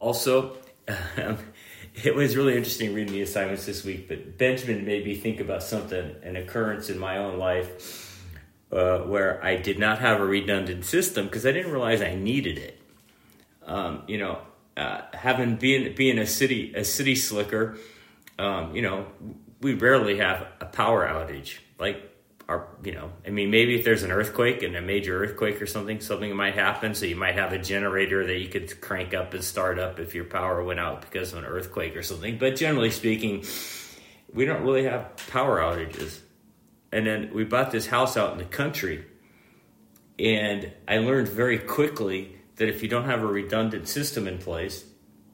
Also, it was really interesting reading the assignments this week, but Benjamin made me think about something, an occurrence in my own life where I did not have a redundant system because I didn't realize I needed it. Having being a city slicker, we rarely have a power outage. Maybe if there's an earthquake and a major earthquake or something might happen. So you might have a generator that you could crank up and start up if your power went out because of an earthquake or something. But generally speaking, we don't really have power outages. And then we bought this house out in the country, and I learned very quickly that if you don't have a redundant system in place,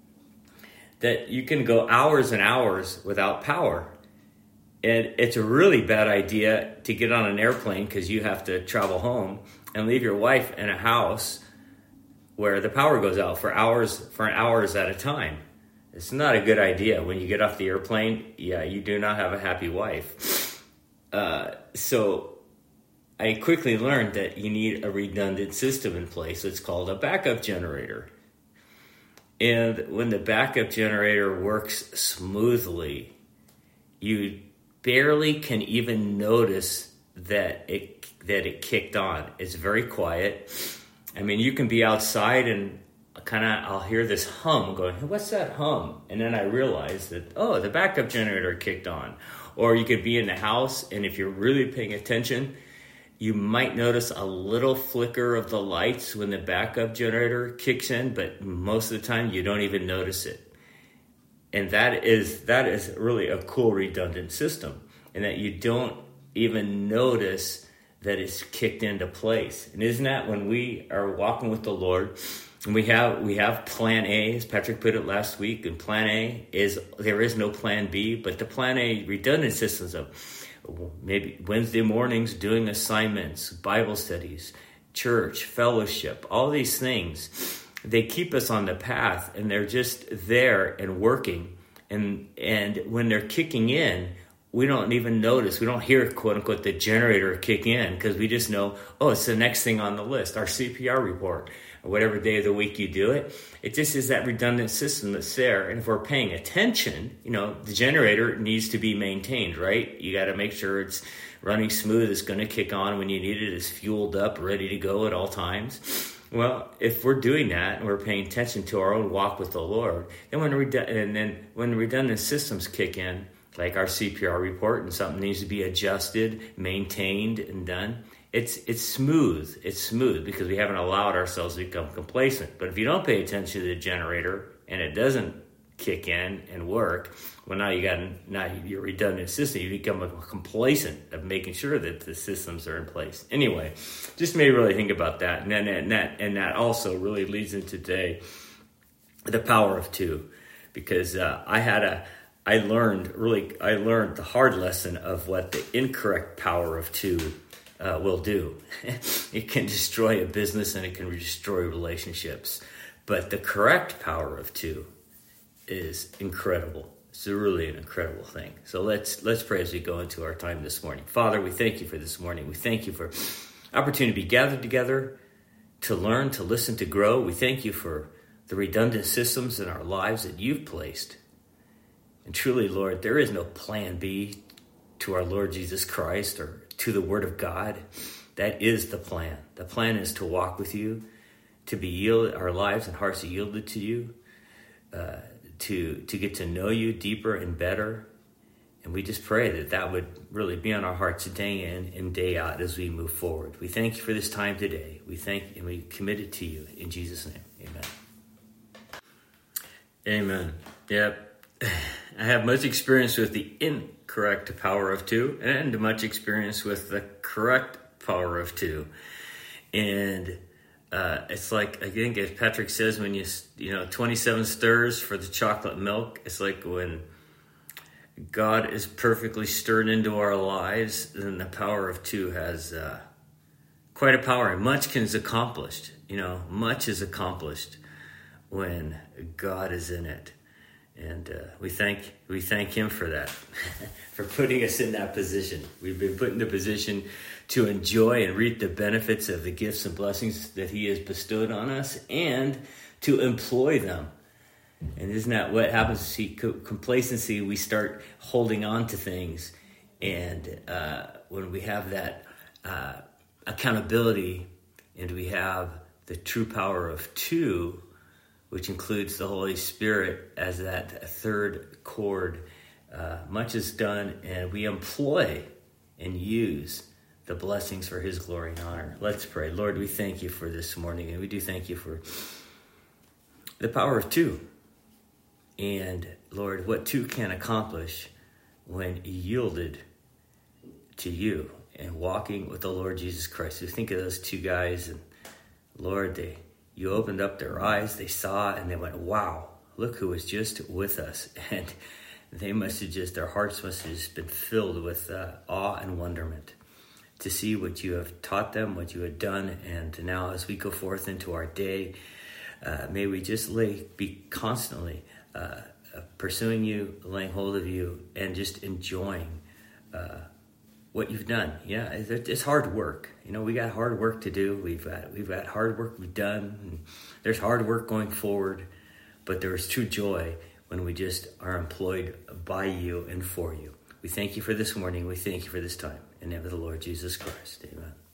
that you can go hours and hours without power. And it's a really bad idea to get on an airplane because you have to travel home and leave your wife in a house where the power goes out for hours at a time. It's not a good idea. When you get off the airplane, you do not have a happy wife. So I quickly learned that you need a redundant system in place. It's called a backup generator. And when the backup generator works smoothly, you barely can even notice that it kicked on. It's very quiet. I mean, you can be outside and I'll hear this hum going, hey, what's that hum? And then I realize that, the backup generator kicked on. Or you could be in the house, and if you're really paying attention, you might notice a little flicker of the lights when the backup generator kicks in, but most of the time you don't even notice it. And that is really a cool redundant system, and that you don't even notice that it's kicked into place. And isn't that when we are walking with the Lord, and we have plan A, as Patrick put it last week, and plan A is there is no plan B, but the plan A redundant systems of maybe Wednesday mornings doing assignments, Bible studies, church, fellowship, all these things, they keep us on the path, and they're just there and working. And when they're kicking in, we don't even notice. We don't hear, quote unquote, the generator kick in because we just know, it's the next thing on the list, our CPR report, or whatever day of the week you do it. It just is that redundant system that's there. And if we're paying attention, the generator needs to be maintained, right? You got to make sure it's running smooth. It's going to kick on when you need it. It's fueled up, ready to go at all times. Well, if we're doing that and we're paying attention to our own walk with the Lord, then when redundant systems kick in, like our CPR report, and something needs to be adjusted, maintained, and done, it's smooth. It's smooth because we haven't allowed ourselves to become complacent. But if you don't pay attention to the generator and it doesn't kick in and work, well, now your redundant system, you become complacent of making sure that the systems are in place. Anyway, just made me really think about that. And that also really leads into today, the power of two, because I learned the hard lesson of what the incorrect power of two will do. It can destroy a business and it can destroy relationships. But the correct power of two is incredible. It's really an incredible thing. So let's pray as we go into our time this morning. Father, we thank you for this morning. We thank you for opportunity to be gathered together, to learn, to listen, to grow. We thank you for the redundant systems in our lives that you've placed. And truly, Lord, there is no plan B to our Lord Jesus Christ or to the Word of God. That is the plan. The plan is to walk with you, to be yielded, our lives and hearts are yielded to you, to get to know you deeper and better. And we just pray that would really be on our hearts day in and day out as we move forward. We thank you for this time today. We thank and we commit it to you in Jesus' name. Amen. Amen. Yep. I have much experience with the incorrect power of two and much experience with the correct power of two. And it's like, I think as Patrick says, when you 27 stirs for the chocolate milk, it's like when God is perfectly stirred into our lives, then the power of two has quite a power, and much is accomplished. Much is accomplished when God is in it. And we thank him for that, for putting us in that position. We've been put in the position to enjoy and reap the benefits of the gifts and blessings that he has bestowed on us, and to employ them And isn't that what happens? See, complacency, we start holding on to things. And when we have that accountability, and we have the true power of two, which includes the Holy Spirit as that third chord, much is done, and we employ and use the blessings for his glory and honor. Let's pray. Lord, we thank you for this morning, and we do thank you for the power of two. And Lord, what two can accomplish when yielded to you and walking with the Lord Jesus Christ. We think of those two guys, and Lord, you opened up their eyes, they saw, and they went, wow, look who was just with us. And they must have just, their hearts must have just been filled with awe and wonderment to see what you have taught them, what you had done. And now as we go forth into our day, may we just be constantly pursuing you, laying hold of you, and just enjoying what you've done. Yeah, it's hard work. You know, we got hard work to do. We've got hard work we've done. And there's hard work going forward, but there is true joy when we just are employed by you and for you. We thank you for this morning. We thank you for this time. In the name of the Lord Jesus Christ. Amen.